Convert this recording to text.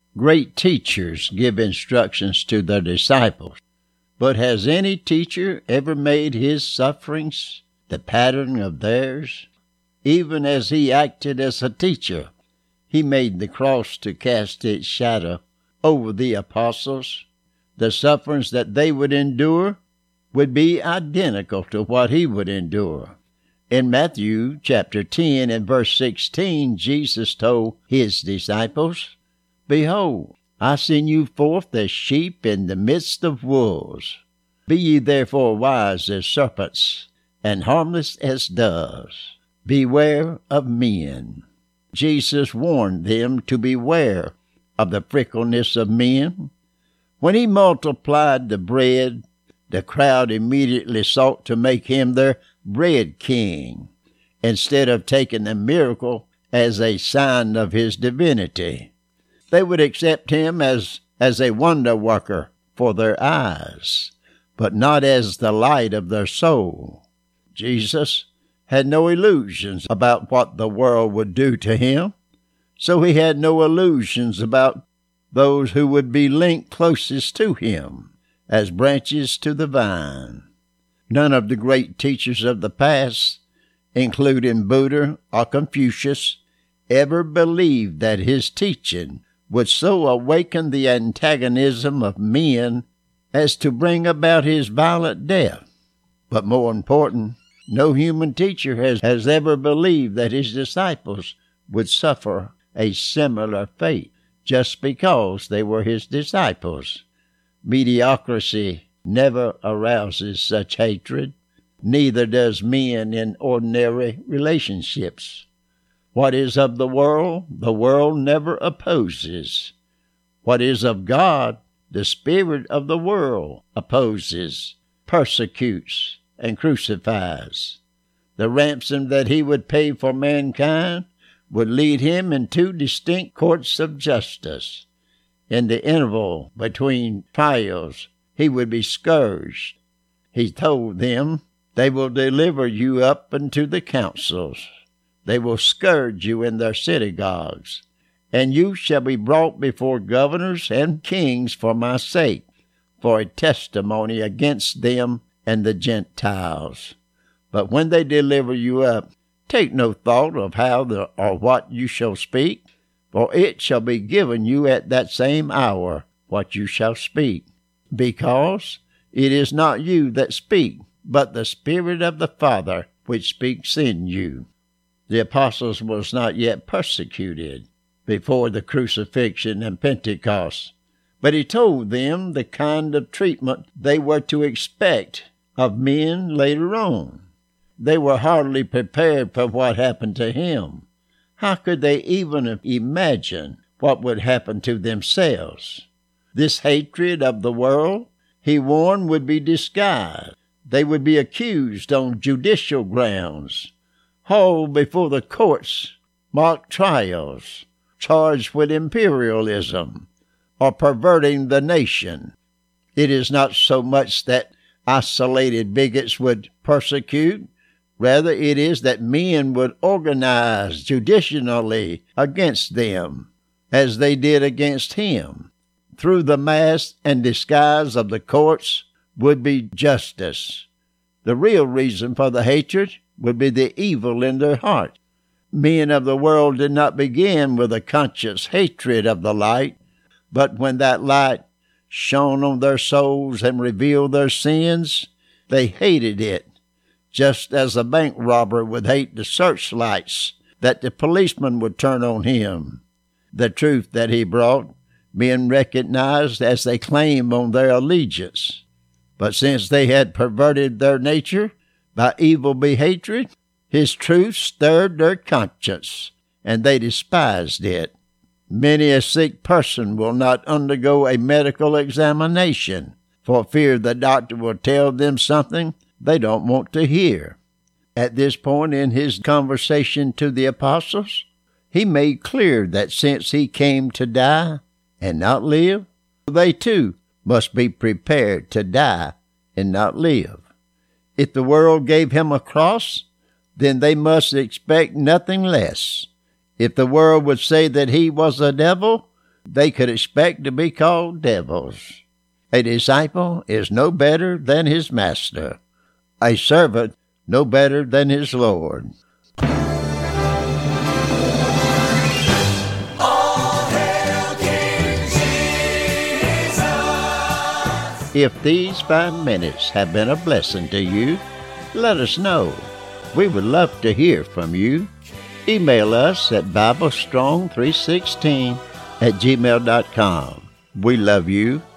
Great teachers give instructions to their disciples. But has any teacher ever made his sufferings the pattern of theirs? Even as he acted as a teacher, he made the cross to cast its shadow over the apostles. The sufferings that they would endure would be identical to what he would endure. In Matthew chapter 10 and verse 16, Jesus told his disciples, "Behold, I send you forth as sheep in the midst of wolves. Be ye therefore wise as serpents, and harmless as doves. Beware of men." Jesus warned them to beware of the fickleness of men. When he multiplied the bread, the crowd immediately sought to make him their bread king, instead of taking the miracle as a sign of his divinity. They would accept him as a wonder worker for their eyes, but not as the light of their soul. Jesus had no illusions about what the world would do to him, so he had no illusions about those who would be linked closest to him, as branches to the vine. None of the great teachers of the past, including Buddha or Confucius, ever believed that his teaching would so awaken the antagonism of men as to bring about his violent death. But more important, no human teacher has ever believed that his disciples would suffer a similar fate just because they were his disciples. Mediocrity never arouses such hatred. Neither does men in ordinary relationships. What is of the world never opposes. What is of God, the spirit of the world opposes, persecutes, and crucifies. The ransom that he would pay for mankind would lead him in two distinct courts of justice. In the interval between trials, he would be scourged. He told them, "They will deliver you up unto the councils. They will scourge you in their synagogues, and you shall be brought before governors and kings for my sake, for a testimony against them and the Gentiles. But when they deliver you up, take no thought of how or what you shall speak, for it shall be given you at that same hour what you shall speak, because it is not you that speak, but the Spirit of the Father which speaks in you." The apostles was not yet persecuted before the crucifixion and Pentecost, but he told them the kind of treatment they were to expect of men later on. They were hardly prepared for what happened to him. How could they even imagine what would happen to themselves? This hatred of the world, he warned, would be disguised. They would be accused on judicial grounds, hauled before the courts, mock trials, charged with imperialism, or perverting the nation. It is not so much that isolated bigots would persecute. Rather, it is that men would organize judicially against them, as they did against him. Through the mask and disguise of the courts would be justice. The real reason for the hatred would be the evil in their heart. Men of the world did not begin with a conscious hatred of the light, but when that light shone on their souls and revealed their sins, they hated it, just as a bank robber would hate the searchlights that the policeman would turn on him. The truth that he brought, men recognized as they claimed on their allegiance. But since they had perverted their nature by evil hatred, his truth stirred their conscience, and they despised it. Many a sick person will not undergo a medical examination for fear the doctor will tell them something they don't want to hear. At this point in his conversation to the apostles, he made clear that since he came to die and not live, they too must be prepared to die and not live. If the world gave him a cross, then they must expect nothing less. If the world would say that he was a devil, they could expect to be called devils. A disciple is no better than his master, a servant no better than his Lord. If these 5 minutes have been a blessing to you, let us know. We would love to hear from you. Email us at BibleStrong316@gmail.com. We love you.